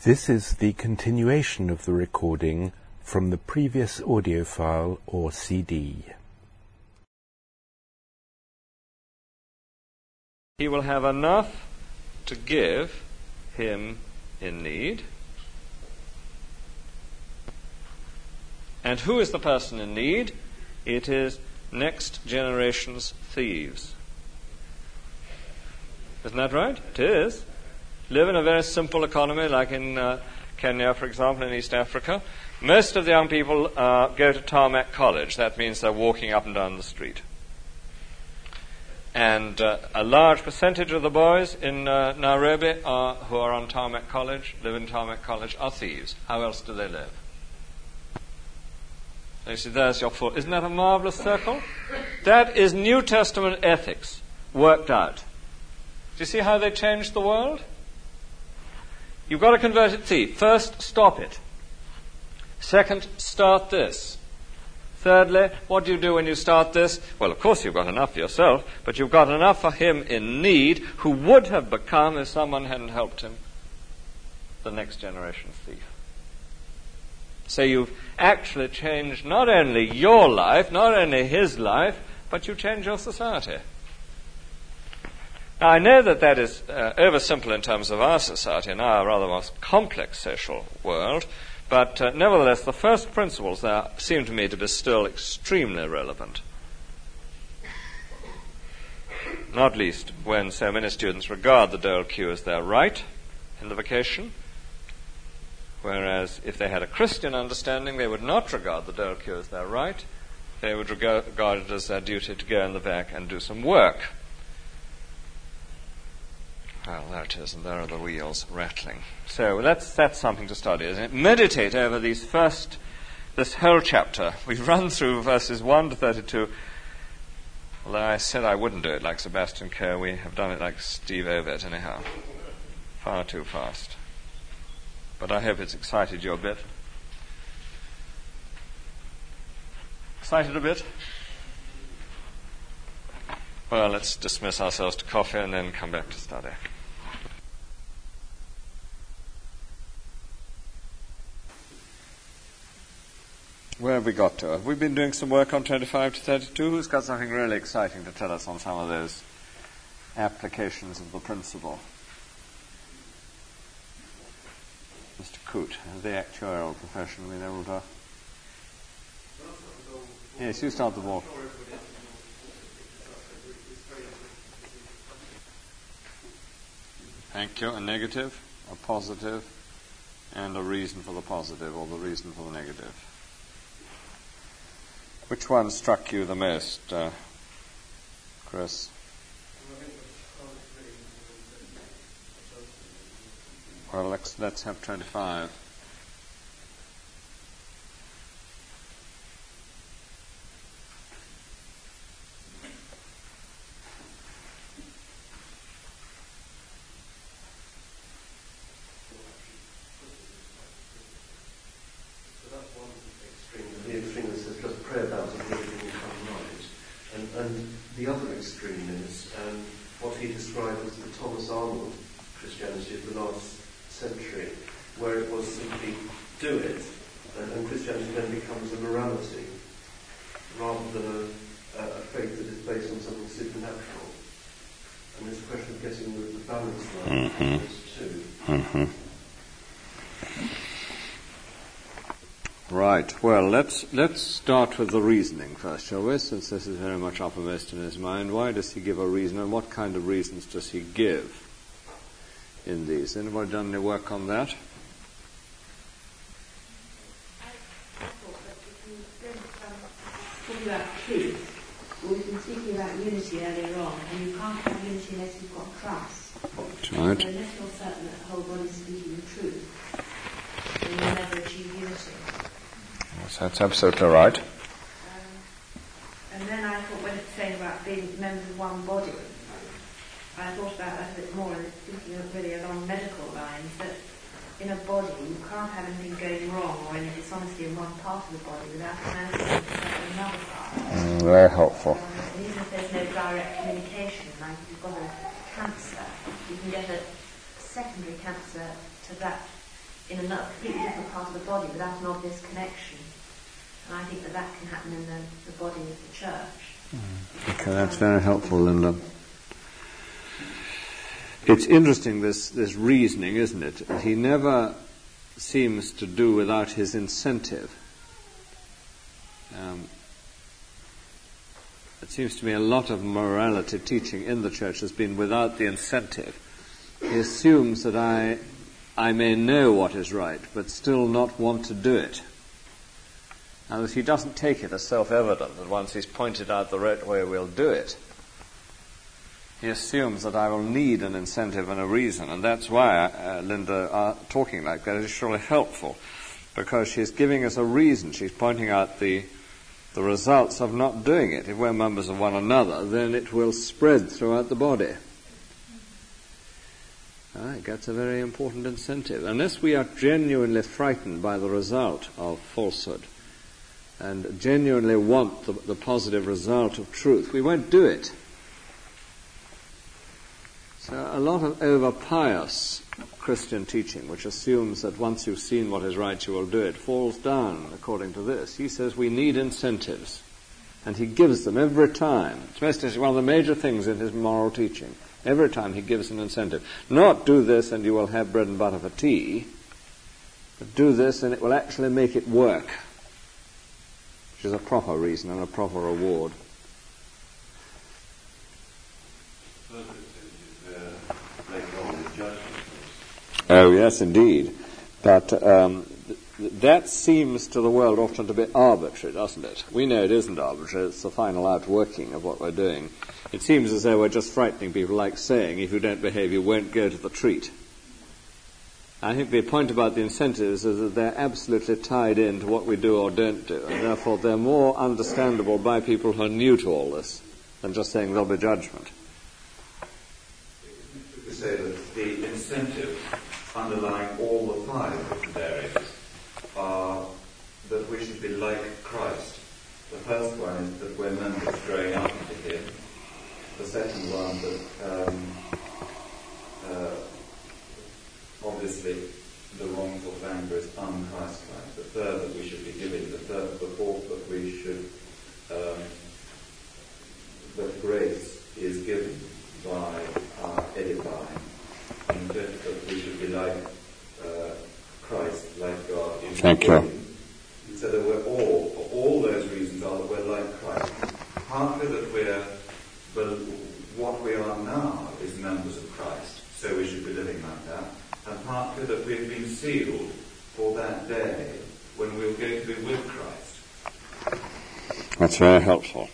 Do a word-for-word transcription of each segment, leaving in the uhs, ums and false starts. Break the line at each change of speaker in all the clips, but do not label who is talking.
This is the continuation of the recording from the previous audio file or C D.
He will have enough to give him in need. And who is the person in need? It is next generation's thieves. Isn't that right? It is. Live in a very simple economy like in uh, Kenya, for example, in East Africa. Most of the young people uh, go to Tarmac College. That means they're walking up and down the street. And uh, a large percentage of the boys in uh, Nairobi are, who are on Tarmac College, live in Tarmac College, are thieves. How else do they live? So you see, there's your full... Isn't that a marvelous circle? That is New Testament ethics worked out. Do you see how they changed the world? You've got a converted thief. First, stop it. Second, start this. Thirdly, what do you do when you start this? Well, of course you've got enough for yourself, but you've got enough for him in need who would have become, if someone hadn't helped him, the next generation thief. So you've actually changed not only your life, not only his life, but you change your society. Now, I know that that is uh, oversimple in terms of our society and our rather more complex social world, but uh, nevertheless, the first principles there seem to me to be still extremely relevant. Not least when so many students regard the dole queue as their right in the vocation, whereas if they had a Christian understanding, they would not regard the dole queue as their right. They would regard, regard it as their duty to go in the back and do some work. Well, there it is, and there are the wheels rattling. So that's that's something to study, isn't it? Meditate over these first, this whole chapter. We've run through verses one to thirty-two. Although I said I wouldn't do it like Sebastian Coe, we have done it like Steve Ovett, anyhow. Far too fast. But I hope it's excited you a bit. Excited a bit? Well, let's dismiss ourselves to coffee and then come back to study. Where have we got to? Have we been doing some work on twenty-five to thirty-two? Who's got something really exciting to tell us on some of those applications of the principle? Mister Coote, has the actuarial profession been able to... Yes, you start the ball. Thank you. A negative, a positive, and a reason for the positive or the reason for the negative. Which one struck you the most, uh, Chris? Well, let's let's have twenty-five.
The other extreme is um, what he described as the Thomas Arnold Christianity of the last century, where it was simply do it, and, and Christianity then becomes a morality rather than a, a faith that is based on something supernatural. And it's a question of getting the, the balance right between mm-hmm. those two.
Mm-hmm. Right. Well, let's let's start with the reasoning first, shall we? Since this is very much uppermost in his mind. Why does he give a reason, and what kind of reasons does he give in these? Anybody done any work on that?
I thought that if you don't um, talk about truth, or we've been speaking about unity earlier on, and you can't have unity unless you've got trust.
Right.
So unless you're certain that the whole body is speaking the truth, then you'll never achieve unity.
Yes, that's absolutely right.
Um, and then I thought when it's saying about being members of one body, I thought about that a bit more, and thinking of really along medical lines, that in a body you can't have anything going wrong or any dishonesty in one part of the body without manifesting itself in another part.
Mm, very helpful.
Um, and even if there's no direct communication, like if you've got a cancer, you can get a secondary cancer to that in another completely different part of the body without an obvious connection. And I think that that can happen in the, the body of the church.
Mm. Okay, that's very helpful, Linda. It's interesting, this, this reasoning, isn't it? He never seems to do without his incentive. Um, it seems to me a lot of morality teaching in the church has been without the incentive. He assumes that I, I may know what is right, but still not want to do it. And he doesn't take it as self-evident that once he's pointed out the right way, we'll do it. He assumes that I will need an incentive and a reason, and that's why uh, Linda uh, talking like that is surely helpful, because she's giving us a reason. She's pointing out the the results of not doing it. If we're members of one another, then it will spread throughout the body. Ah, it gets a very important incentive. Unless we are genuinely frightened by the result of falsehood and genuinely want the, the positive result of truth, we won't do it. So a lot of over-pious Christian teaching, which assumes that once you've seen what is right, you will do it, falls down according to this. He says we need incentives, and he gives them every time. It's most, one of the major things in his moral teaching. Every time he gives an incentive. Not do this and you will have bread and butter for tea, but do this and it will actually make it work, which is a proper reason and a proper reward. Oh, yes, indeed. But um, th- that seems to the world often to be arbitrary, doesn't it? We know it isn't arbitrary. It's the final outworking of what we're doing. It seems as though we're just frightening people, like saying, if you don't behave, you won't go to the treat. I think the point about the incentives is that they're absolutely tied into what we do or don't do, and therefore they're more understandable by people who are new to all this than just saying there'll be judgment.
You could say that the incentive underlying all the five different areas are that we should be like Christ. The first one is that we're members growing up into him. The second one that um, uh, obviously the wrongful anger is un-Christ-like. The third that we should be giving. The third, the fourth that we should um, that grace is given by our edifying. And fifth, that we should be like uh, Christ, like God. In
Thank you.
So that we're all, all those reasons are that we're like Christ. Partly that we're, but what we are now is members of Christ, so we should be living like that. And partly that we've been sealed for that day when we're going to be with Christ.
That's very helpful.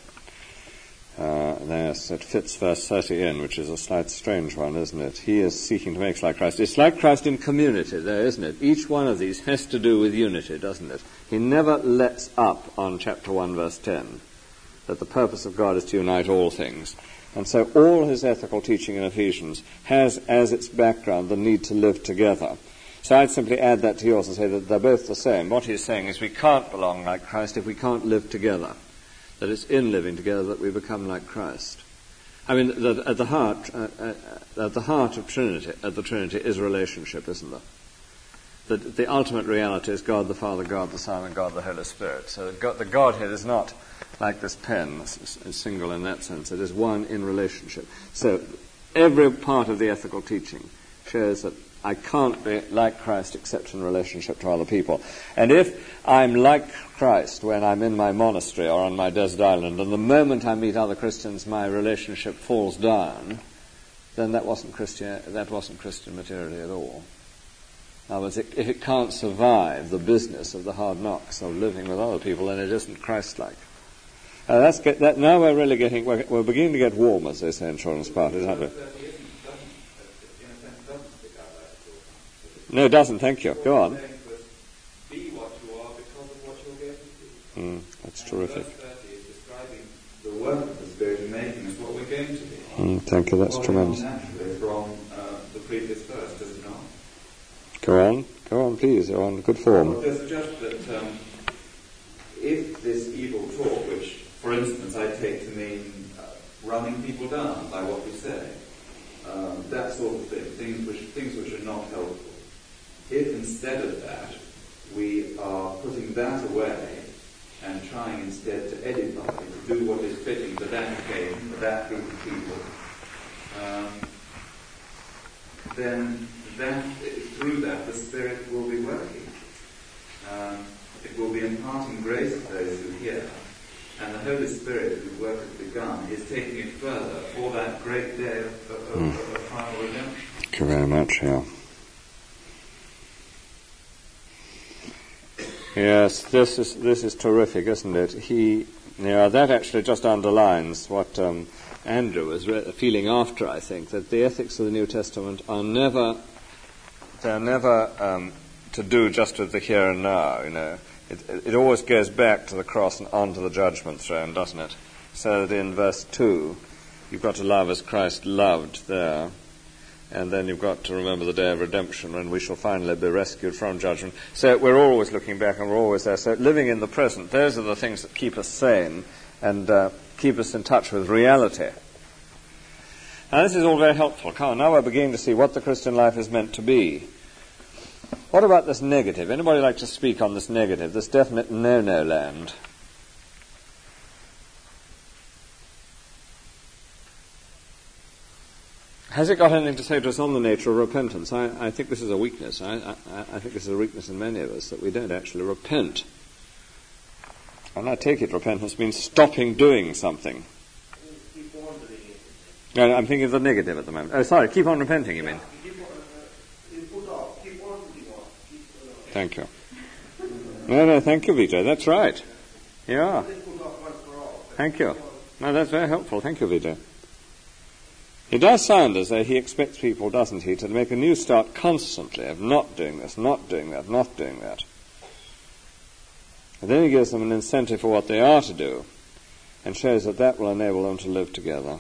Uh, yes, it fits verse thirty in, which is a slight strange one, isn't it? He is seeking to make us like Christ. It's like Christ in community there, isn't it? Each one of these has to do with unity, doesn't it? He never lets up on chapter one, verse ten, that the purpose of God is to unite all things. And so all his ethical teaching in Ephesians has as its background the need to live together. So I'd simply add that to yours and say that they're both the same. What he's saying is we can't belong like Christ if we can't live together. That it's in living together that we become like Christ. I mean, that at the heart, uh, uh, at the heart of Trinity, at the Trinity is relationship, isn't there? That the ultimate reality is God the Father, God the Son, and God the Holy Spirit. So God, the Godhead is not like this pen, it's, it's single in that sense. It is one in relationship. So every part of the ethical teaching shows that I can't be like Christ except in relationship to other people. And if I'm like Christ when I'm in my monastery or on my desert island, and the moment I meet other Christians my relationship falls down, then that wasn't Christian, that wasn't Christian maturity at all. In other words, if it can't survive the business of the hard knocks of living with other people, then it isn't Christ-like. Uh, that's get, that, now we're really getting, we're, we're beginning to get warm, as they say in Children's Parties, aren't we? No, it doesn't, thank you. Go on.
Be what you are because of what you're going to be.
Mm, that's terrific.
Verse thirty is describing the work of the Spirit in making us what we're going to be.
Mm, thank you, that's tremendous.
Naturally from uh, the previous verse, does it not?
Go on, go on, please. You're on good form.
Well, there's just that um, if this evil talk, which, for instance, I take to mean uh, running people down by what we say, um, that sort of thing, things which things which are not helpful. if instead of that we are putting that away and trying instead to edify, to do what is fitting for that occasion, for that group of people, um, then that, through that the Spirit will be working. Um, it will be imparting grace to those who hear, and the Holy Spirit, whose work has begun, is taking it further for that great day of, of, mm. of, of final redemption.
Thank you very much, yeah. Yes, this is this is terrific, isn't it? He, yeah, that actually just underlines what um, Andrew was re- feeling after, I think, that the ethics of the New Testament are never, they're never um, to do just with the here and now, you know. It, it, it always goes back to the cross and onto the judgment throne, doesn't it? So that in verse two, you've got to love as Christ loved there. And then you've got to remember the day of redemption when we shall finally be rescued from judgment. So we're always looking back and we're always there. So living in the present, those are the things that keep us sane and uh, keep us in touch with reality. Now this is all very helpful. Come on, now we're beginning to see what the Christian life is meant to be. What about this negative? Anybody like to speak on this negative, this definite no-no land? Has it got anything to say to us on the nature of repentance? I, I think this is a weakness. I, I, I think this is a weakness in many of us, that we don't actually repent. And I take it repentance means stopping doing something.
Keep on doing it.
No, I'm thinking of the negative at the moment. Oh, sorry, keep on repenting, you mean?
Keep on, uh, you put off. Keep on putting off. Keep, uh,
Thank you. No, no, thank you, Vito. That's right. Yeah. Thank you. No, that's very helpful. Thank you, Vito. It does sound as though he expects people, doesn't he, to make a new start constantly of not doing this, not doing that, not doing that. And then he gives them an incentive for what they are to do and shows that that will enable them to live together.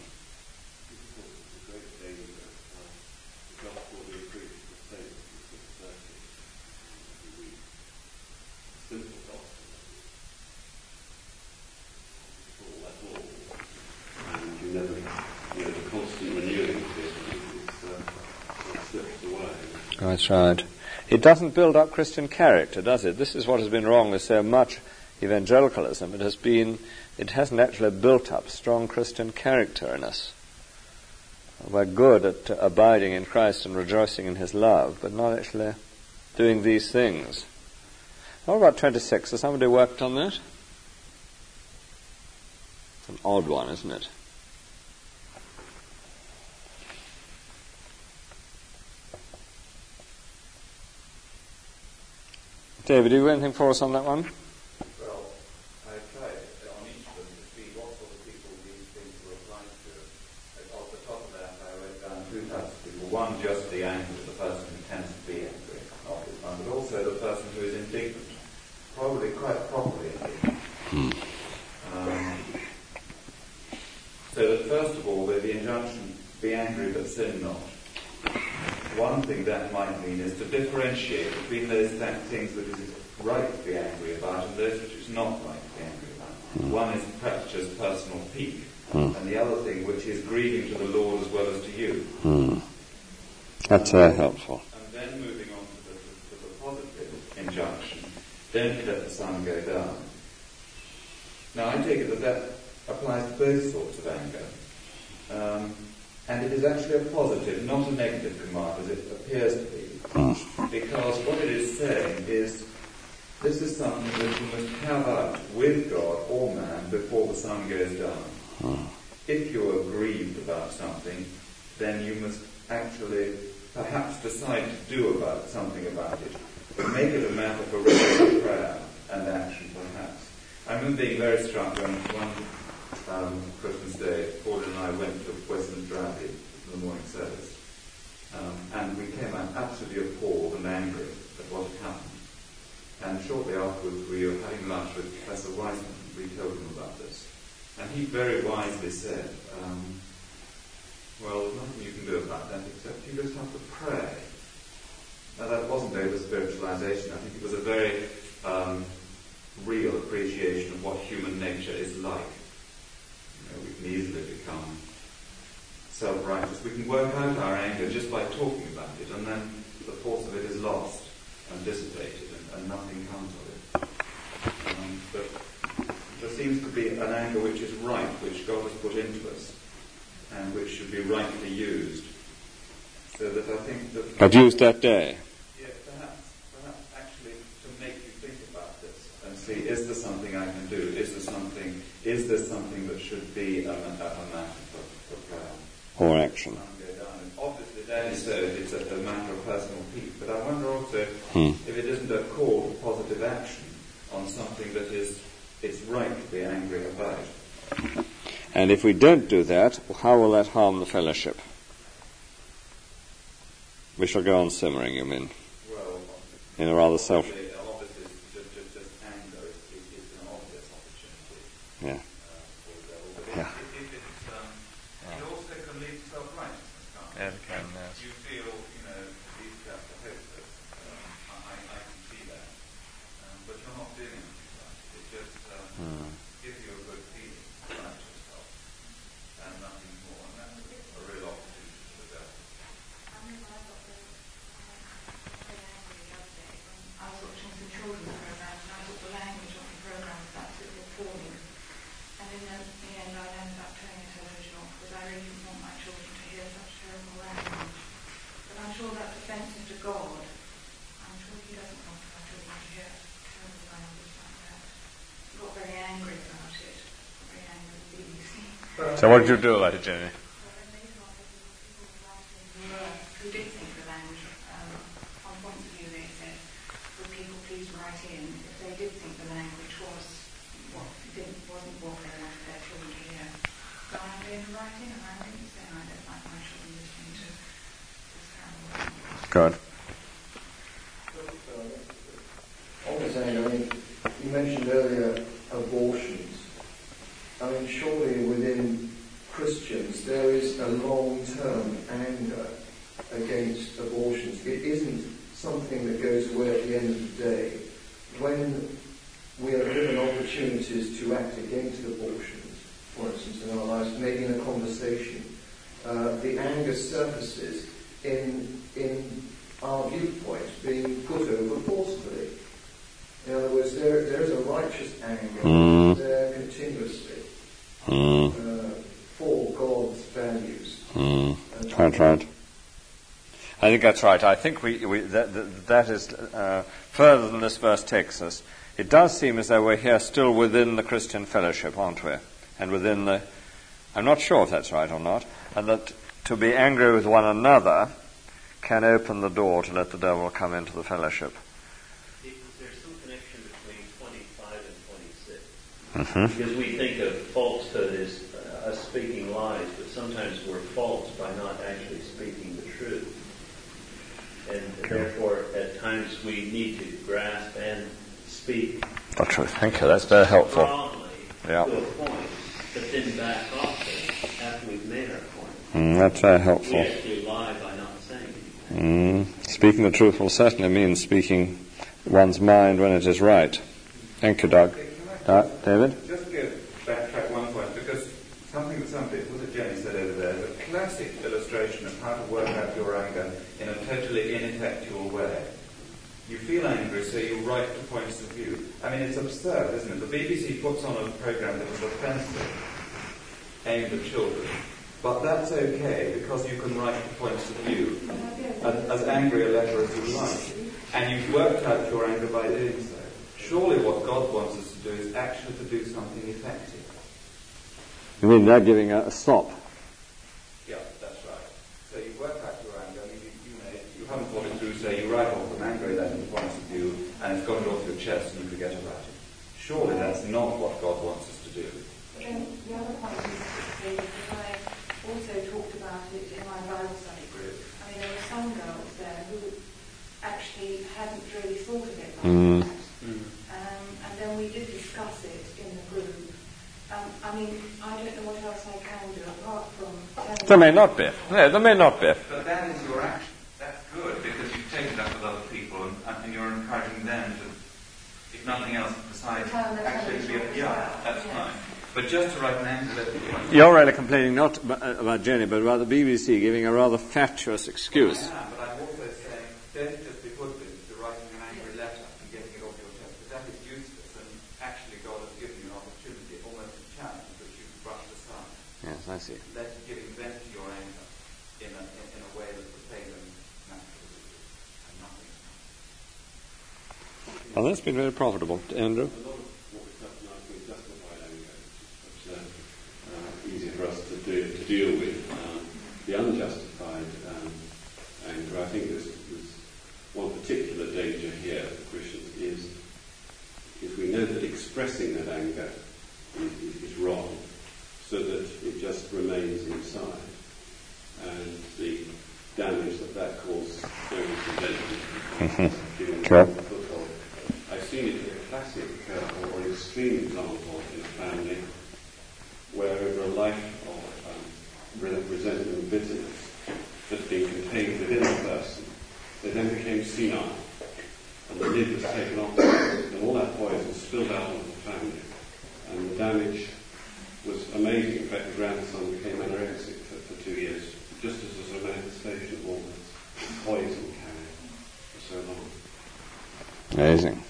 That's right. It doesn't build up Christian character, does it? This is what has been wrong with so much evangelicalism. It has been, it hasn't actually built up strong Christian character in us. We're good at uh, abiding in Christ and rejoicing in His love, but not actually doing these things. What about twenty-six? Has somebody worked on that? It's an odd one, isn't it? David, do you have anything for us on that one?
Well, I tried on each of them to see what sort of people these things were applied to. Off the top of that, I wrote down two types of people. One, just the angry, the person who tends to be angry, not this one, but also the person who is indignant. Probably quite properly indignant. Hmm. Um, so that first of all, the injunction, be angry but sin not. One thing that might mean is to differentiate between those things that it is right to be angry about and those which it's not right to be angry about. Mm. One is perhaps just personal pique, mm. and the other thing which is grieving to the Lord as well as to you.
Mm. That's very helpful.
And then moving on to the, to the positive injunction, don't let the sun go down. Now I take it that that applies to both sorts of anger. Um, And it is actually a positive, not a negative command, as it appears to be. Because what it is saying is, this is something that you must have out with God or man before the sun goes down. If you are grieved about something, then you must actually perhaps decide to do about something about it. But make it a matter for regular prayer and action, perhaps. I remember being very struck when one Um, Christmas Day, Paul and I went to Westminster Abbey for the morning service, um, and we came out absolutely appalled and angry at what had happened. And shortly afterwards, we were having lunch with Professor Wiseman. We told him about this, and he very wisely said, um, "Well, there's nothing you can do about that except you just have to pray." Now, that wasn't over spiritualization. I think it was a very um, real appreciation of what human nature is like. We can easily become self-righteous. We can work out our anger just by talking about it, and then the force of it is lost. and which should be rightly used. So that I think that...
But used that day.
Yeah, perhaps, perhaps actually to make you think about this and see, is there something I can do? Is there something, is there something that should be a, a, a matter for, for prayer?
Or action.
Obviously, Danny said it's a, a matter of personal peace, but I wonder also
Hmm.
if it isn't a call to positive action on something that is it's right to be angry about.
And if we don't do that, how will that harm the fellowship? We shall go on simmering, you mean?
Well,
in a rather self...
Obviously, obviously just, just, just anger is, is, is an obvious opportunity.
Yeah.
Uh, for the devil. But
Yeah.
It, it, it's, um, it also can lead to self-righteousness, can't it?
Yeah, it can, yes.
You feel, you know, these chaps are hopeless. Um, I, I can see that. Um, but you're not doing anything about it. It just um,
Hmm.
gives you a good feeling about yourself. And nothing more. And that's a real opportunity for the devil.
I was watching some children's programs and I thought the language of the program was absolutely appalling. And in the, the end I ended up turning the television off because I really didn't want my children to hear such terrible language. But I'm sure that's offensive to God. I'm sure he doesn't want my children to hear terrible language like that. He got very angry about it. Very angry with the B B C.
So what did you do about it, Jenny?
Who did think the language, um, on points of view they said, would people please write in if they did think the language was what didn't wasn't what they wanted their children to hear. So I'm going to write in and I'm going to say I don't like my children listening to this terrible language.
Good.
On this end, I mean, you mentioned earlier abortions. I mean, surely within Christians there is a long-term anger against abortions. It isn't something that goes away at the end of the day. When we are given opportunities to act against abortions, for instance, in our lives, maybe in a conversation, uh, the anger surfaces in in our viewpoint being put over forcefully. In other words, there there is a righteous anger
Mm.
there continuously
Hmm.
uh, for God's values.
Hmm.
And
Quite right. I think that's right. I think we, we that, that, that is uh, further than this verse takes us. It does seem as though we're here still within the Christian fellowship, aren't we? And within the... I'm not sure if that's right or not. And that to be angry with one another can open the door to let the devil come into the fellowship.
There's some connection between twenty-five and twenty-six.
Mm-hmm.
Because we think of falsehood as uh, us speaking lies, but sometimes we're false by not actually speaking the truth. And
Okay.
therefore, at times we need to grasp and speak
The truth. Thank you. That's very helpful.
strongly
Yeah.
to a point, but then back off it after we've made our point.
Mm, that's very
We
helpful.
actually lie by not saying anything.
Mm. Speaking the truth will certainly mean speaking one's mind when it is right. Thank you, Doug. Uh, David?
Just to backtrack one point, because something that somebody, was it Jenny said over there, is a classic illustration of how to work out your anger in a totally ineffectual way. You feel angry, so you write to points of view. I mean, it's absurd, isn't it? The B B C puts on a programme that is offensive, aimed at children. But that's okay, because you can write to points of view, as, as angry a letter as you like. And you've worked out your anger by doing so. Surely what God wants us to do is actually to do something effective.
You mean they're giving a, a stop?
Yeah, that's right. So you work out your anger, you, you, know, you haven't thought it through, so you write off an angry letter from points of view, and it's got it off your chest and you forget about it. Surely that's not what God wants us to do.
Then the other point is that I also talked about it in my Bible study group. I mean, there were some girls there who actually hadn't really thought of it like
Mm.
that. Um, and then we did discuss it in the group. Um, I mean, I don't know what else I can do apart from telling
There may not be. No, there may not be.
But that is your action. That's good, because you've taken that with other people, and, and you're encouraging them to, if nothing else, besides
Turn the
actually be
television
a, yeah,
off.
that's
Yes.
fine. But just to write an angry letter to point.
You're really complaining not about, about Jenny, but about the B B C giving a rather fatuous excuse.
I am, but I'm also saying, don't just be hoodwinked to writing an angry letter and getting it off your chest, because that is useless, and actually God has given you an opportunity, almost a challenge, that you can brush aside.
Yes, I see.
Let giving them
Well, that's been very profitable. Andrew?
A lot of what we've done tonight is justified anger, which is uh, uh, easier for us to, do, to deal with. Um, the unjustified um, anger, I think there's, there's one particular danger here for Christians is if we know that expressing that anger is, is, is wrong, so that it just remains inside, and the damage that that causes going to present.
Sure.
I've seen it in a classic uh, or an extreme example in a family where over a life of um, resentment and bitterness that's been contained within the person, they then became senile, and the lid was taken off, and all that poison spilled out onto the family, and the damage was amazing. In fact, the grandson became anorexic for, for two years, just as a sort of manifestation of all this poison carried for so long.
Amazing.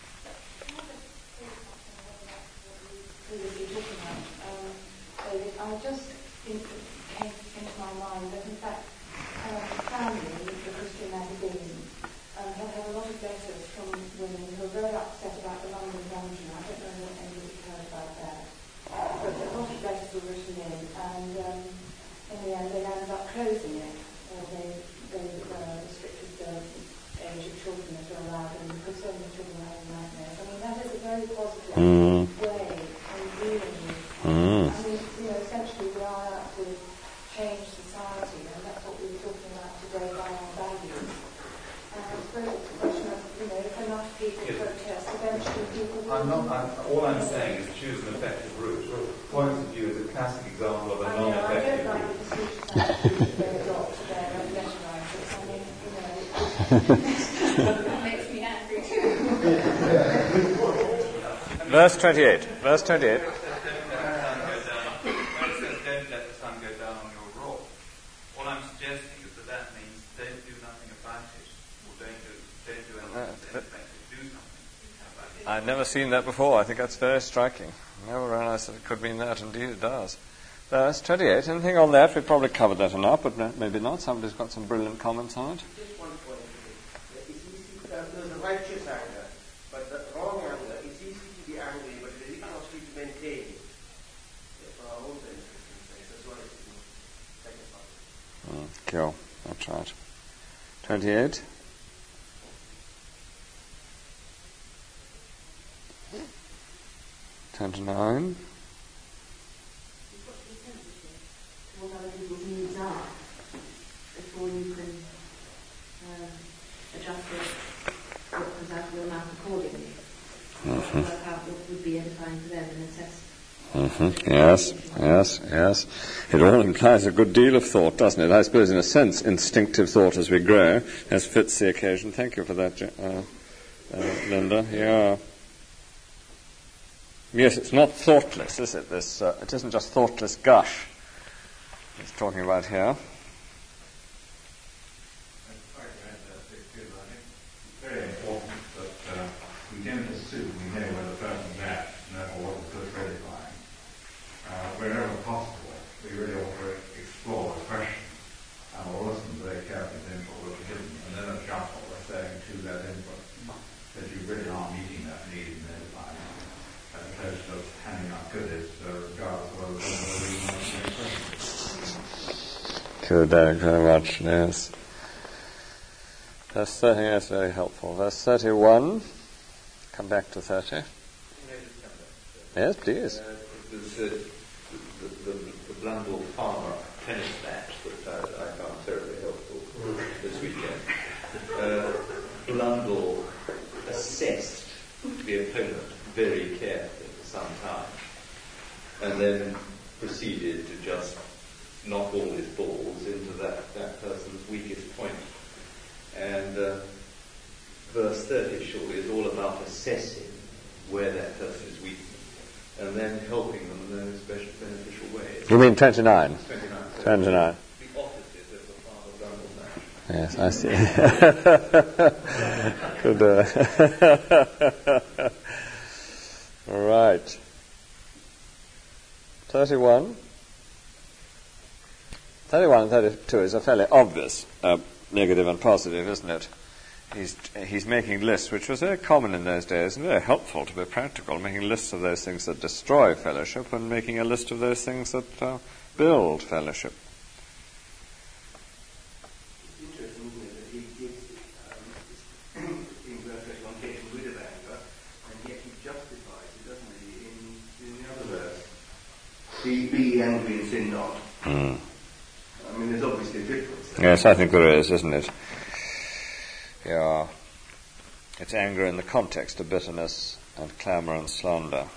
I just think it came into my mind that in fact um, family, the Christian magazine, um, have had a lot of letters from women who are very upset about the London dungeon. I don't know what anybody heard about that. But a lot of letters were written in, and um, in the end they ended up closing it, or they, they uh, restricted the age of children that are allowed in, because so many children are having nightmares. I mean, that is a very positive
Mm.
way of dealing with.
Mm.
I mean, you know, essentially we are out to change society, and that's what we were talking about today by our values. And I suppose it's a question of, you know, if enough people
Yes.
protest, eventually people will...
I'm not, I'm, all I'm saying is choose an effective route. Points of view is a classic example of a
I know, I
non-effective
don't like
route.
the decisions that they adopt to their own letters. I mean, you know, that makes me angry too.
Verse twenty-eight. Verse twenty-eight. I've never seen that before. I think that's very striking. Never realized that it could mean that. Indeed, it does. Verse twenty-eight. Anything on that? We've probably covered that enough, but maybe not. Somebody's got some brilliant comments on it.
Just one point. It's easy, uh, there's a righteous anger, but the wrong anger, it's easy to be angry, but it's really costly to maintain. For our own benefit, as well as in the second part.
Mm, cool. That's right. twenty-eight. twenty-nine.
What other people's needs are before you can um, adjust it, what comes out of your mouth accordingly.
Mm-hmm.
Work out what would be edifying for them and assess.
Mm-hmm. Yes, yes, yes. It all implies a good deal of thought, doesn't it? I suppose, in a sense, instinctive thought as we grow, as fits the occasion. Thank you for that, uh, uh, Linda. Yeah. Yes, it's not thoughtless, is it? This, uh, it isn't just thoughtless gush it's talking about here.
It's very important that uh, we don't assume we know where the person's at, and therefore what is good edifying. Uh, wherever possible, we really ought to explore the question, and we'll listen very carefully to input which is given, and then adjust what we're saying to that input, that you really are meeting that need in edifying, as opposed to just handing out goodies, uh, regardless of whether there's a reason or a question.
Good, Derek, very much, yes. Verse thirty, yes, very helpful. Verse thirty-one, come back to thirty. Yes, please.
Uh, there's uh, the, the, the Blundell Farmer tennis match that I, I found terribly helpful this weekend. Uh, Blundell assessed the opponent very carefully for some time, and then proceeded to just knock all his balls into that, that person's weakest point. And uh, verse thirty surely is all about assessing where that person is weak and then helping them in those special beneficial ways.
You mean twenty-nine?
twenty-nine.
twenty-nine.
The opposite of the Father Blundell match.
Yes, I see. Good. Uh, right. thirty-one. thirty-one and thirty-two is a fairly obvious uh, negative and positive, isn't it? he's he's making lists, which was very common in those days and very helpful, to be practical, making lists of those things that destroy fellowship and making a list of those things that uh, build fellowship.
It's interesting, isn't it, that he gives um, in verse thirty-one getting rid of anger, and yet he justifies it, doesn't he, in, in the other verse? Be, be angry and sin not.
Mm.
I mean, there's obviously a difference there.
Yes, I think there is, isn't it? Yeah. It's anger in the context of bitterness and clamour and slander.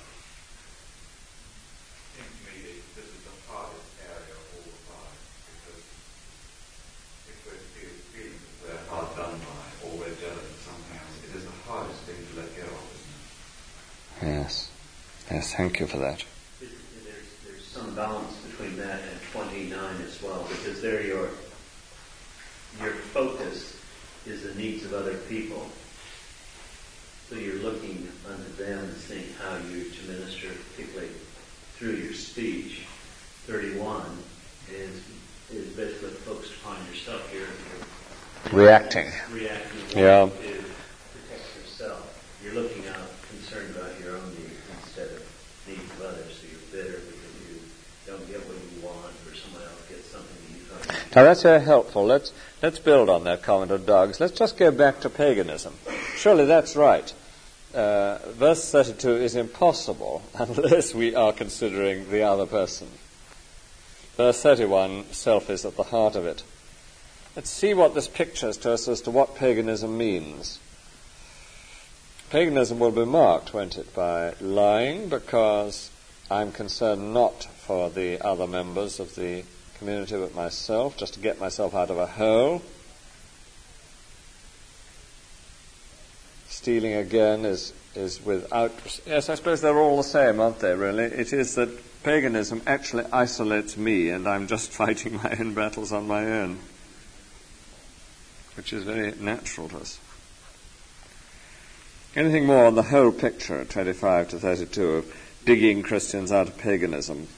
It seems to me that this is the hardest area of all the five, because if we're feel, feeling that we're hard done by, or we're jealous of something else, it is the hardest thing to let go of, isn't it?
Yes. Yes, thank you for that.
There's, there's some balance between that and twenty-nine as well, because there your your focus is the needs of other people. So you're looking unto them and seeing how you're to minister, particularly through your speech. thirty-one is is basically focused upon yourself. You're, you're
Reacting.
Reacting
Yeah.
to protect yourself. You're looking out, concerned about your own needs instead of needs of others. So you're bitter because you don't get what you want, or someone else gets something that you thought you wanted.
Now that's very helpful. Let's let's build on that comment of Doug's. Let's just go back to paganism. Surely that's right. Uh, verse thirty-two is impossible unless we are considering the other person. Verse thirty-one, self is at the heart of it. Let's see what this pictures to us as to what paganism means. Paganism will be marked, won't it, by lying, because I'm concerned not for the other members of the community but myself, just to get myself out of a hole. Stealing again is, is without... Yes, I suppose they're all the same, aren't they, really? It is that paganism actually isolates me and I'm just fighting my own battles on my own, which is very natural to us. Anything more on the whole picture at twenty-five to thirty-two of digging Christians out of paganism?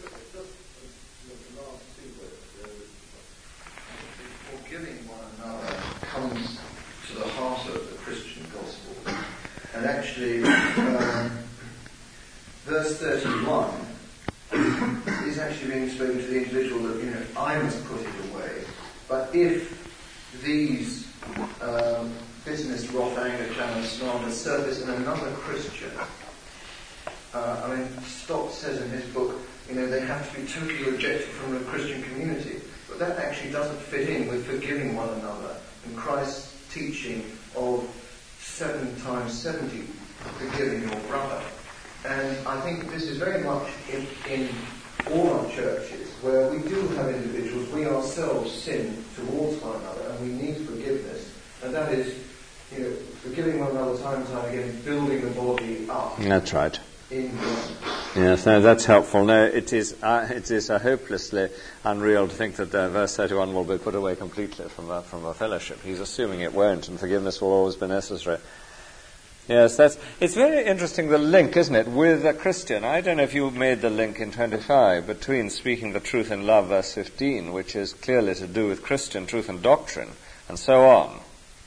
Forgiving one another comes to the heart of the Christian gospel. And actually, um, verse thirty-one is actually being spoken to the individual that, you know, I must put it away. But if these um, bitterness, wrath, anger, clamour, slander surface in another Christian, uh, I mean, Stott says in his book, you know, they have to be totally rejected from the Christian community. But that actually doesn't fit in with forgiving one another and Christ's teaching of seven times seventy, forgiving your brother. And I think this is very much in, in all our churches, where we do have individuals, we ourselves sin towards one another, and we need forgiveness. And that is, you know, forgiving one another time and time again, building the body up.
That's right.
In God.
Yes, no, that's helpful. No, it is uh, it is uh, hopelessly unreal to think that uh, verse thirty-one will be put away completely from a, from a fellowship. He's assuming it won't, and forgiveness will always be necessary. Yes, that's it's very interesting, the link, isn't it, with a Christian. I don't know if you made the link in twenty-five between speaking the truth in love, verse fifteen, which is clearly to do with Christian truth and doctrine, and so on,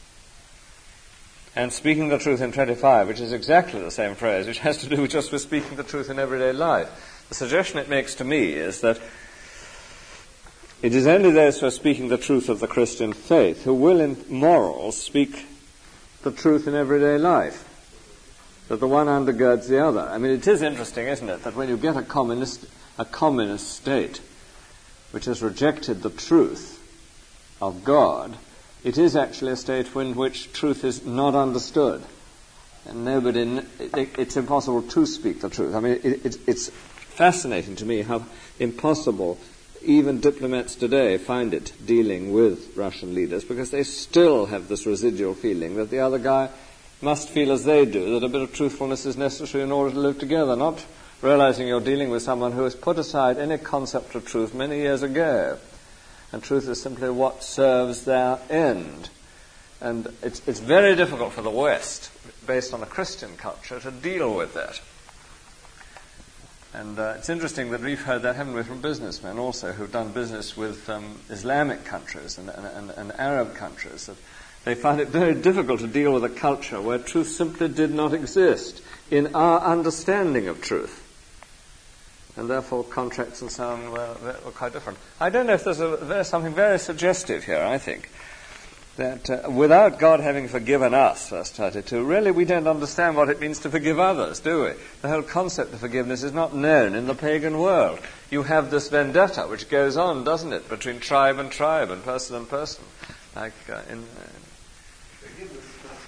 and speaking the truth in twenty-five, which is exactly the same phrase, which has to do just with speaking the truth in everyday life. The suggestion it makes to me is that it is only those who are speaking the truth of the Christian faith who will in morals speak the truth in everyday life, that the one undergirds the other. I mean, it is interesting, isn't it, that when you get a communist, a communist state which has rejected the truth of God, it is actually a state in which truth is not understood. And nobody, it's impossible to speak the truth. I mean, it, it, it's fascinating to me how impossible even diplomats today find it dealing with Russian leaders, because they still have this residual feeling that the other guy must feel as they do, that a bit of truthfulness is necessary in order to live together, not realizing you're dealing with someone who has put aside any concept of truth many years ago. And truth is simply what serves their end. And it's, it's very difficult for the West, based on a Christian culture, to deal with that. And uh, it's interesting that we've heard that, haven't we, from businessmen also, who've done business with um, Islamic countries and, and, and, and Arab countries, that They found it very difficult to deal with a culture where truth simply did not exist in our understanding of truth. And therefore contracts and so on were, were quite different. I don't know if there's, a, there's something very suggestive here, I think, that uh, without God having forgiven us, verse thirty-two, really we don't understand what it means to forgive others, do we? The whole concept of forgiveness is not known in the pagan world. You have this vendetta which goes on, doesn't it, between tribe and tribe and person and person. Like uh, in... Uh,
forgiveness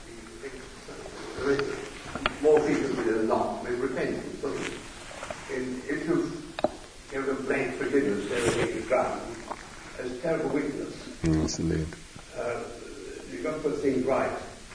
must be linked more frequently than not with repentance, doesn't it? In, if you give them blank forgiveness, they will take it down as a terrible weakness.
Yes, indeed.
Uh, you've got to put things right,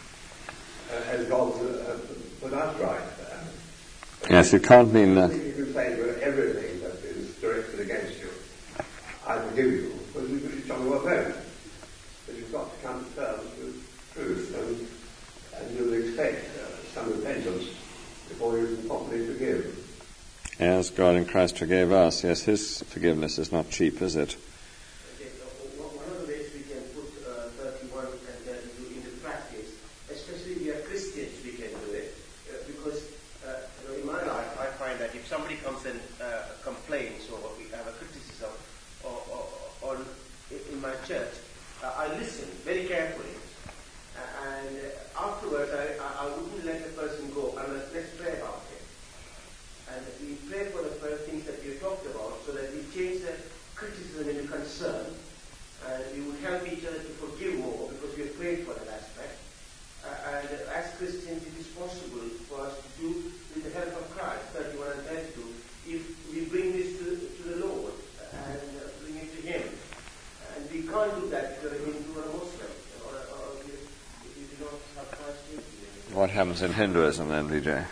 uh, as God uh, put us right. Uh,
yes, you can't mean that.
You can say to everything that is directed against you, I forgive you, but it's on your own. But you've got to come to terms with truth, and, and you'll expect uh, some repentance before you can properly forgive.
As God in Christ forgave us, yes, his forgiveness is not cheap, is it?
Okay, so one of the ways we can put uh, thirty-one and thirty-two into practice, especially if we are Christians, we can do it. Uh, because uh, you know, in my life, I find that if somebody comes and uh, complains or we have a criticism or, or, or in my church, uh, I listen very carefully. Uh, and afterwards, I, I, I wouldn't let the person go unless let's pray about it. And we pray for the first things that you talked about so that we change the criticism into concern and we would help each other to forgive more because we have prayed for that aspect. Uh, and uh, as Christians, it is possible for us to do with the help of Christ, thirty-one and thirty-two, if we bring this to, to the Lord and uh, bring it to Him. And we can't do that if you're a Hindu or a Muslim or, or if, you, if you do not have Christ with you.
What happens in Hinduism then, V J?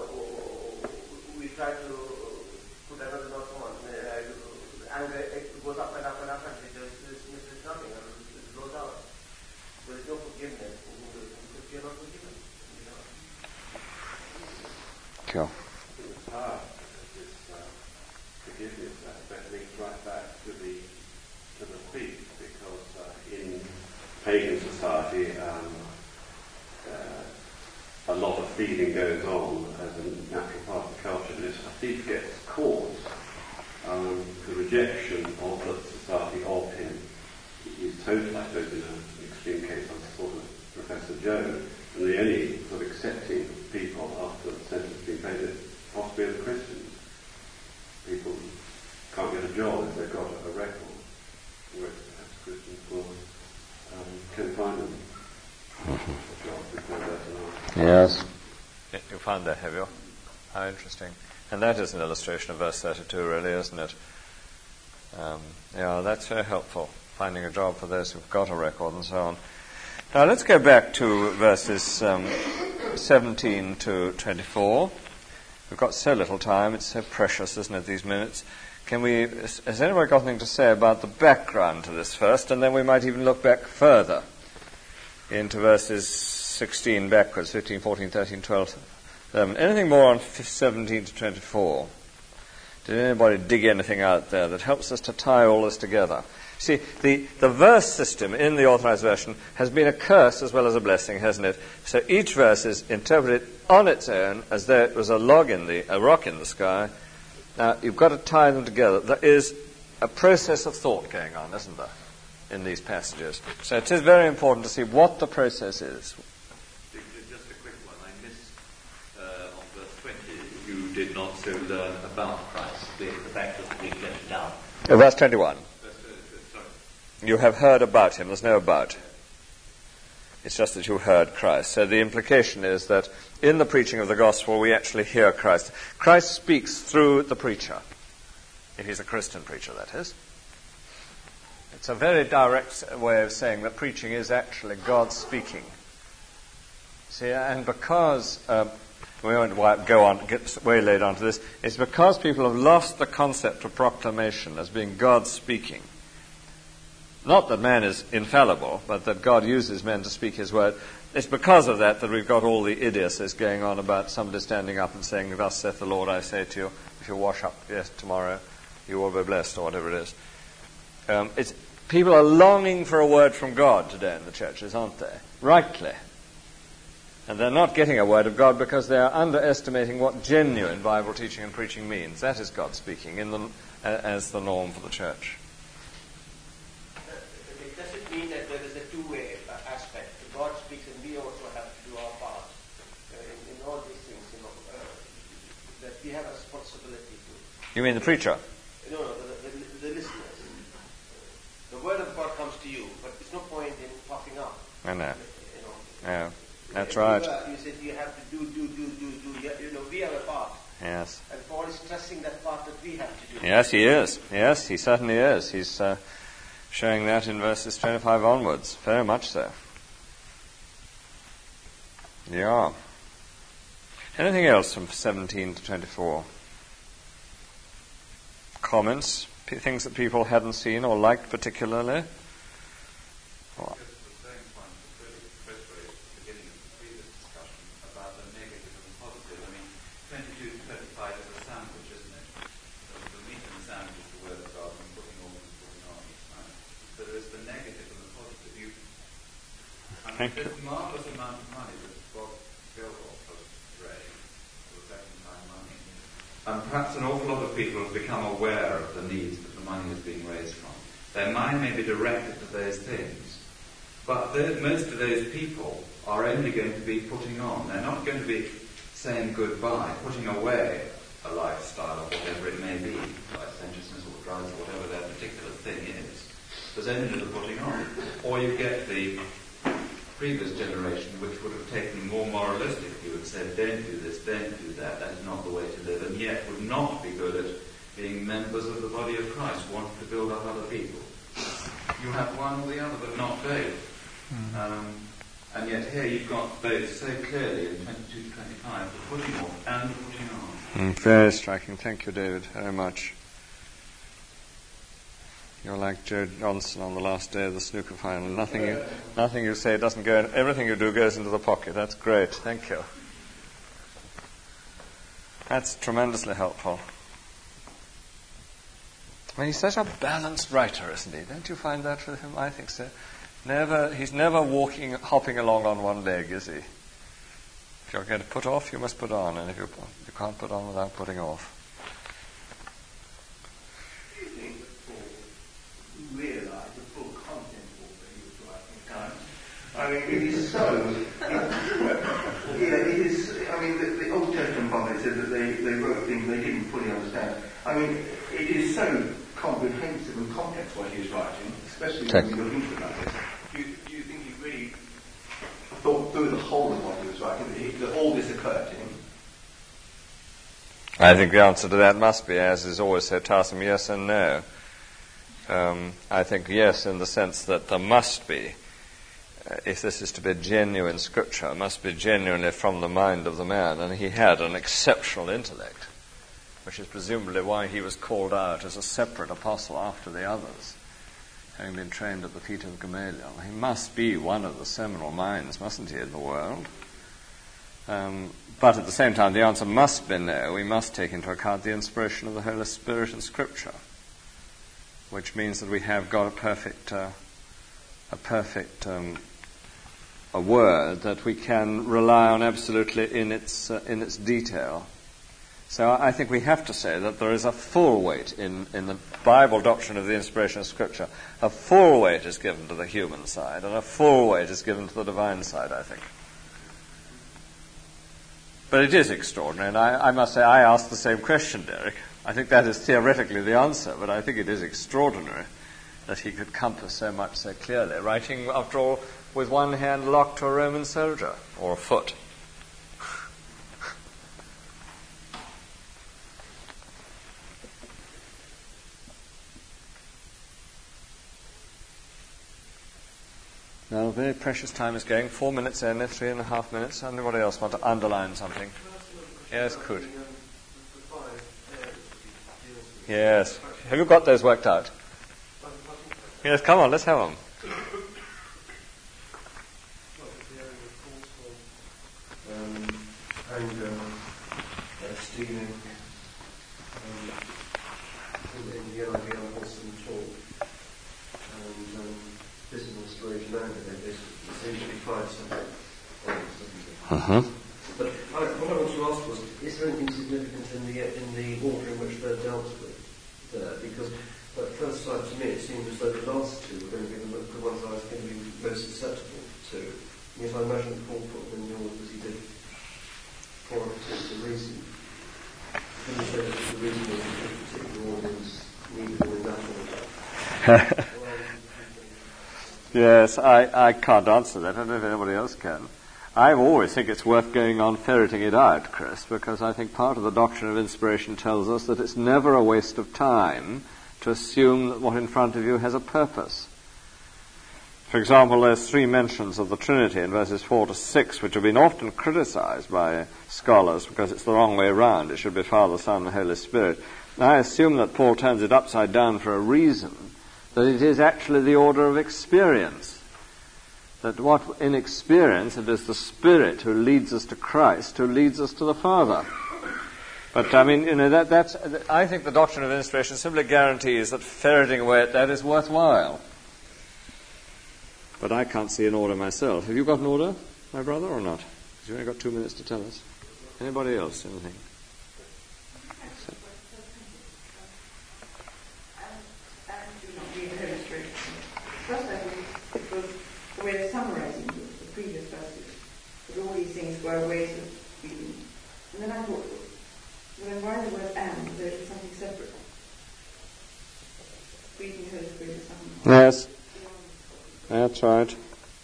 Try to put another knot on, uh, and it goes up and up and up, and there's, there's, there's nothing, and it goes out. There is no forgiveness because you're not forgiven. You know?
Cool.
It's hard, this uh, forgiveness aspect links right back to the to the thief, because uh, in pagan society, um, uh, a lot of thieving goes on as a natural part of the culture, but if a thief gets caught, um, the rejection of the society of him is total. I suppose in an extreme case of sort of Professor Joe, and the only sort of accepting people after the sentence has been paid is possibly the Christians. People can't get a job if they've got a record, whereas perhaps Christians will um, can find them a job before that's enough.
Yes. You found that, have you? How interesting. And that is an illustration of verse thirty-two, really, isn't it? Um, yeah, that's very helpful, finding a job for those who've got a record and so on. Now let's go back to verses um, seventeen to twenty-four. We've got so little time, it's so precious, isn't it, these minutes? Can we, has anybody got anything to say about the background to this first, and then we might even look back further into verses sixteen backwards, fifteen, fourteen, thirteen, twelve, eleven. Anything more on seventeen to twenty-four? Did anybody dig anything out there that helps us to tie all this together? See, the, the verse system in the Authorized Version has been a curse as well as a blessing, hasn't it? So each verse is interpreted on its own as though it was a log in the, a rock in the sky. Now, you've got to tie them together. There is a process of thought going on, isn't there, in these passages? So it is very important to see what the process is.
Just a quick one. I missed uh, on verse twenty, you did not so learn about Christ, the, the fact that we fleshed down.
Uh, verse twenty-one. You have heard about him. There's no about. It's just that you heard Christ. So the implication is that in the preaching of the gospel, we actually hear Christ. Christ speaks through the preacher. If he's a Christian preacher, that is. It's a very direct way of saying that preaching is actually God speaking. See, and because uh, we won't go on, get waylaid onto this, it's because people have lost the concept of proclamation as being God speaking. Not that man is infallible, but that God uses men to speak his word. It's because of that that we've got all the idiocies going on about somebody standing up and saying, thus saith the Lord, I say to you, if you wash up yes, tomorrow, you will be blessed, or whatever it is. Um, it's people are longing for a word from God today in the churches, aren't they? Rightly. And they're not getting a word of God because they are underestimating what genuine Bible teaching and preaching means. That is God speaking in the, uh, as the norm for the church.
It doesn't mean that there is a two-way uh, aspect. God speaks and we also have to do our part uh, in, in all these things, you know, uh, that we have a responsibility to.
You mean the preacher?
No, no, the, the, the listeners. The word of God comes to you, but there's no point in popping up.
I know.
You know.
Yeah, that's
If
right.
You, are, you said you have to do, do, do, do, do. You, you know, we have a part.
Yes.
And Paul is stressing that part that we have to do.
Yes, he is. Yes, he certainly is. He's uh, showing that in verses twenty-five onwards. Very much so. Yeah. Anything else from seventeen to twenty-four? Comments? P- things that people hadn't seen or liked particularly? Or,
Thank you. This marvelous amount of money that Bob Geldof has raised for the second time money. And perhaps an awful lot of people have become aware of the needs that the money is being raised from. Their mind may be directed to those things, but most of those people are only going to be putting on. They're not going to be saying goodbye, putting away a lifestyle of whatever it may be, licentiousness or drugs or whatever their particular thing is. There's only the putting on. Or you get the previous generation, which would have taken a more moralistic view and said, don't do this, don't do that, that is not the way to live, and yet would not be good at being members of the body of Christ, wanting to build up other people. You have one or the other, but not both. Mm. Um, and yet here you've got both so clearly in twenty-two to twenty-five, the putting off and the putting on.
Mm, very striking. Thank you, David, very much. You're like Joe Johnson on the last day of the snooker final. Nothing you, nothing you say doesn't go in, everything you do goes into the pocket. That's great. Thank you. That's tremendously helpful. I mean, he's such a balanced writer, isn't he? Don't you find that with him? I think so. Never, he's never walking, hopping along on one leg, is he? If you're going to put off, you must put on, and if you, you can't put on without putting off.
Realise the full content of what he was writing. I mean, it is so. It, yeah, it is. I mean, the, the Old Testament Bible said that they, they wrote things they didn't fully understand. I mean, it is so comprehensive and complex what he was writing, especially when you look into it like this. Do you, do you think he really thought through the whole of what he was writing, that, he, that all this occurred to him?
I think the answer to that must be, as is always so tiresome, yes and no. Um, I think yes, in the sense that there must be, uh, if this is to be genuine scripture, must be genuinely from the mind of the man, and he had an exceptional intellect, which is presumably why he was called out as a separate apostle after the others, having been trained at the feet of Gamaliel. He must be one of the seminal minds, mustn't he, in the world? Um, but at the same time, the answer must be no. We must take into account the inspiration of the Holy Spirit in Scripture, which means that we have got a perfect, uh, a perfect, um, a word that we can rely on absolutely in its uh, in its detail. So I think we have to say that there is a full weight in, in the Bible doctrine of the inspiration of Scripture. A full weight is given to the human side, and a full weight is given to the divine side, I think. But it is extraordinary, and I, I must say I asked the same question, Derek. I think that is theoretically the answer, but I think it is extraordinary that he could compass so much so clearly, writing, after all, with one hand locked to a Roman soldier, or a foot. Now, very precious time is going. Four minutes only, three and a half minutes. Anybody else want to underline something? Yes, could. Yes. Have you got those worked out? Yes, come on, let's have them.
Um, anger, uh, stealing, um, and then the idea of awesome talk, and
five separate volumes, doesn't it?
Uh-huh.
But I, what I wanted to ask was, is there anything significant in the in the order in which they're dealt with there? Because at first sight to me it seemed as though the last two were going to be the, the ones I was going to be most susceptible to. And yet I imagine Paul put them in the order as he did for a particular reason. Can you say that the reason was that a particular audience needed them in that order?
Yes, I, I can't answer that. I don't know if anybody else can. I always think it's worth going on ferreting it out, Chris, because I think part of the doctrine of inspiration tells us that it's never a waste of time to assume that what in front of you has a purpose. For example, there's three mentions of the Trinity in verses four to six, which have been often criticized by scholars because it's the wrong way around. It should be Father, Son, and Holy Spirit. I assume that Paul turns it upside down for a reason, that it is actually the order of experience. That what in experience, it is the Spirit who leads us to Christ, who leads us to the Father. But, I mean, you know, that, that's, I think the doctrine of inspiration simply guarantees that ferreting away at that is worthwhile. But I can't see an order myself. Have you got an order, my brother, or not? Because you've only got two minutes to tell us. Anybody else, anything?
We're summarizing the, the previous verses, but all these things were ways of reading. And then I thought, well, then why the word and? There is something separate. Reading Holy Spirit is something.
Yes, that's right.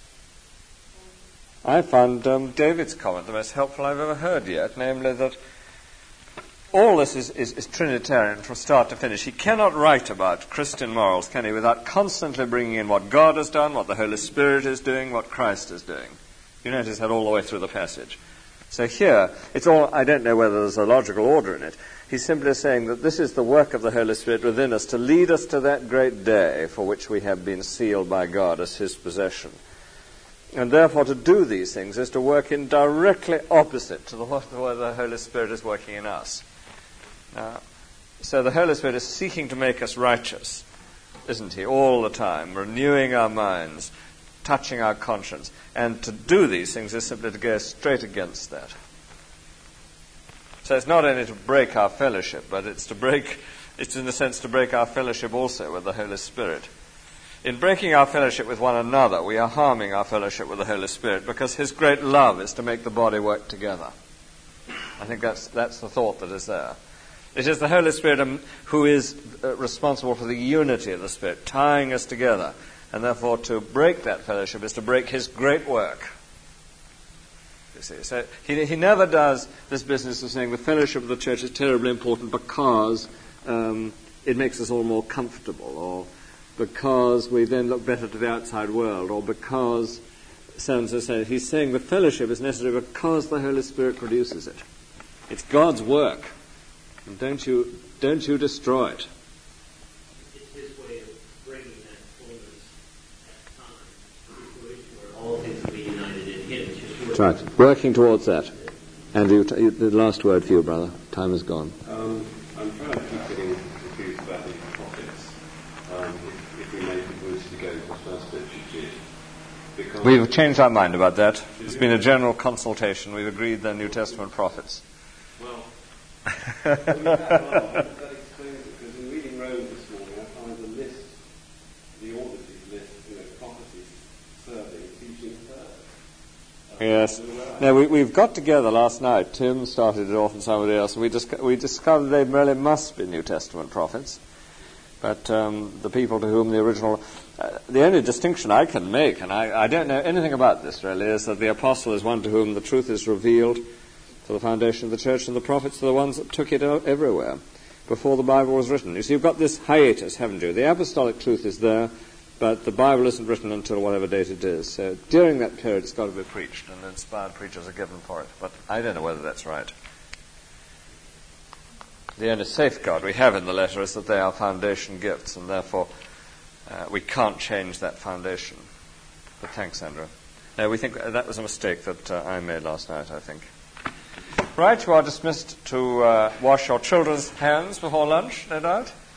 I found um, David's comment the most helpful I've ever heard yet, namely that all this is, is, is Trinitarian from start to finish. He cannot write about Christian morals, can he, without constantly bringing in what God has done, what the Holy Spirit is doing, what Christ is doing. You notice that all the way through the passage. So here, it's all, I don't know whether there's a logical order in it. He's simply saying that this is the work of the Holy Spirit within us to lead us to that great day for which we have been sealed by God as His possession. And therefore to do these things is to work in directly opposite to the, what the Holy Spirit is working in us. Uh, so the Holy Spirit is seeking to make us righteous, isn't He, all the time, renewing our minds, touching our conscience. And to do these things is simply to go straight against that. So it's not only to break our fellowship, but it's to break, it's in a sense to break our fellowship also with the Holy Spirit. In breaking our fellowship with one another, we are harming our fellowship with the Holy Spirit, because His great love is to make the body work together. I think that's that's the thought that is there. It is the Holy Spirit um, who is uh, responsible for the unity of the Spirit, tying us together. And therefore to break that fellowship is to break His great work. You see, so he, he never does this business of saying the fellowship of the church is terribly important because um, it makes us all more comfortable, or because we then look better to the outside world, or because so and so so. He's saying the fellowship is necessary because the Holy Spirit produces it. It's God's work. And don't you, don't you destroy it.
It's His way of bringing that fullness at time to fruition where all things will be united in Him.
That's right. Working towards that. Andrew, t- the last word for you, brother. Time is gone.
Um, I'm trying to keep getting confused about the prophets. Um, if, if we may propose to go to the first bit you did. Because
We've changed our mind about that. It's been a general consultation. We've agreed they're New Testament prophets.
Well, well that explains it, because in reading Rome this morning, I find the list, the audited list, you know, prophecies, serving, teaching, third.
Yes. Now, we, we've got together last night. Tim started it off and somebody else, and we, dis- we discovered they really must be New Testament prophets. But um, the people to whom the original... Uh, the only distinction I can make, and I, I don't know anything about this really, is that the apostle is one to whom the truth is revealed for the foundation of the church, and the prophets are the ones that took it out everywhere before the Bible was written. You see, you've got this hiatus, haven't you? The apostolic truth is there, but the Bible isn't written until whatever date it is. So during that period it's got to be preached, and inspired preachers are given for it. But I don't know whether that's right. The only safeguard we have in the letter is that they are foundation gifts, and therefore uh, we can't change that foundation. But thanks, Andrew. No, we think that was a mistake that uh, I made last night, I think. Right, you are dismissed to uh, wash your children's hands before lunch, no doubt.